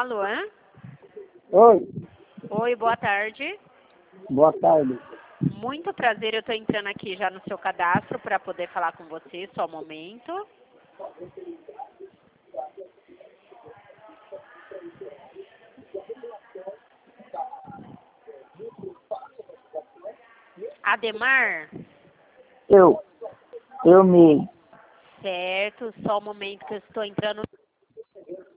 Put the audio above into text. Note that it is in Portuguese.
Alô? Oi, Oi, boa tarde. boa tarde. Muito prazer, eu estou entrando aqui já no seu cadastro para poder falar com você, só um momento. Ademar? Eu mesmo. Certo, só um momento que eu estou entrando